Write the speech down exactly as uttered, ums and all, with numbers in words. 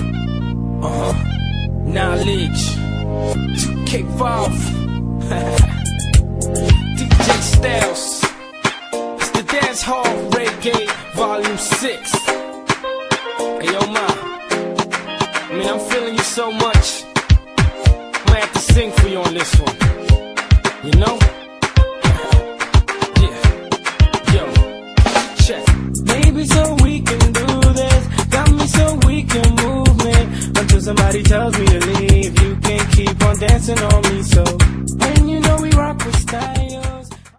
Uh-huh. Knowledge. two K five. D J Styles. It's the Dance Hall Reggae Volume six. Hey, yo, ma. I mean, I'm feeling you so much. I might have to sing for you on this one. You know? Yeah. Yo. Check. Maybe so we can do this. Got me so we can move me. Until somebody tells me to